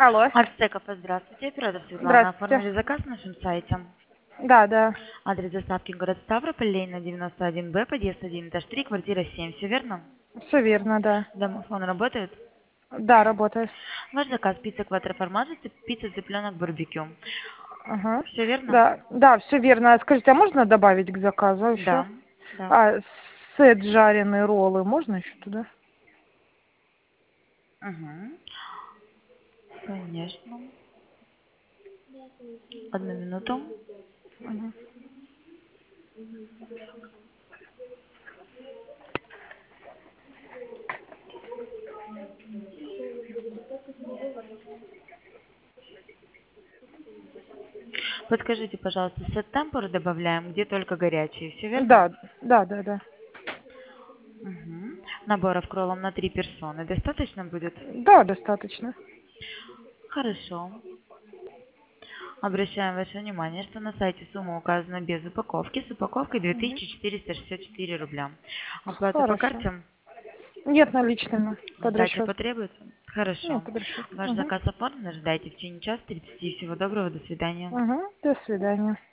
Алло. Артеков, здравствуйте. Оператор Светлана. Здравствуйте. Оформили заказ на нашем сайте. Да, да. Адрес доставки город Ставрополь, Ленина, 91Б, подъезд 1, этаж 3, квартира 7. Все верно? Все верно, да. Домофон работает? Да, работает. Ваш заказ пицца квадроформажа, пицца цыпленок барбекю. Ага. Все верно? Да, да, все верно. А скажите, а можно добавить к заказу еще? Да. Да. А сет жареные роллы можно еще туда? Угу. Конечно. Одну минуту. Мгм. Подскажите, пожалуйста, сет темпур добавляем, где только горячие. Все верно? Да, да, да, да. Угу. Наборов кролом на 3 персоны. Достаточно будет? Да, достаточно. Хорошо. Обращаем ваше внимание, что на сайте сумма указана без упаковки, с упаковкой Мгм. 2464 рубля. Оплата по Хорошо. карте? Нет, наличными. Под Сдача расчет. потребуется? Нет, Хорошо. под расчет. Ваш Угу. заказ оформлен, ждайте в течение часа 30. Всего доброго, до свидания. Угу. До свидания.